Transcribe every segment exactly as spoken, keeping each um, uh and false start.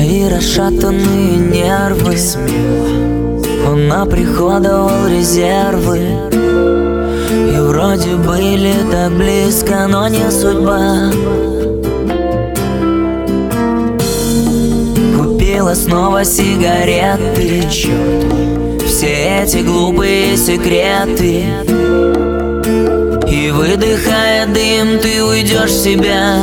Твои расшатанные нервы, он оприходовал резервы, и вроде были так близко, но не судьба. Купила снова сигареты, все эти глупые секреты, и выдыхая дым, ты уйдешь в себя.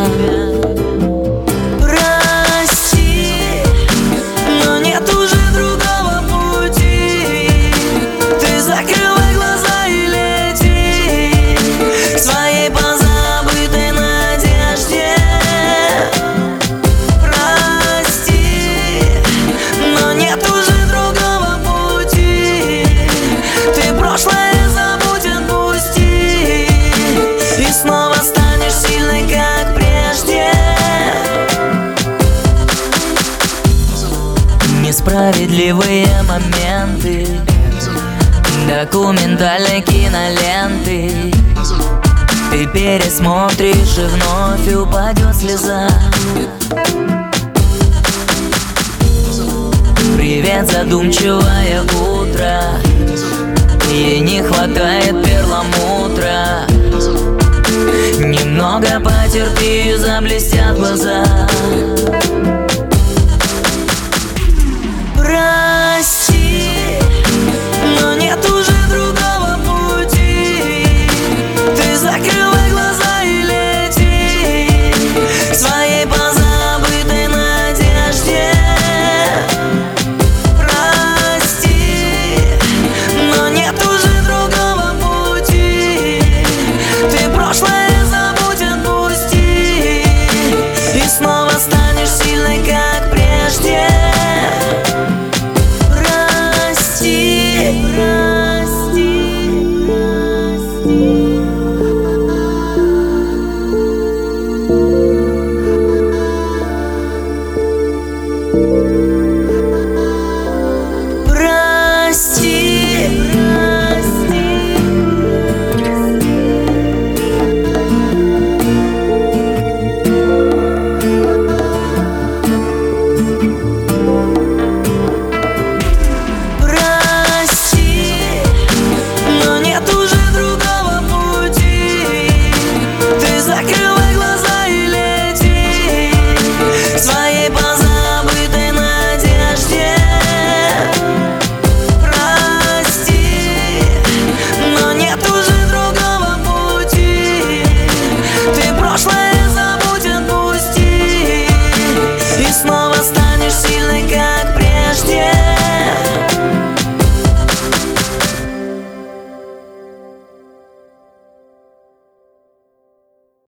Несправедливые моменты документальной киноленты. Ты пересмотришь, и вновь упадет слеза. Привет, задумчивое утро, ей не хватает перламутра. Немного потерпи, заблестят глаза.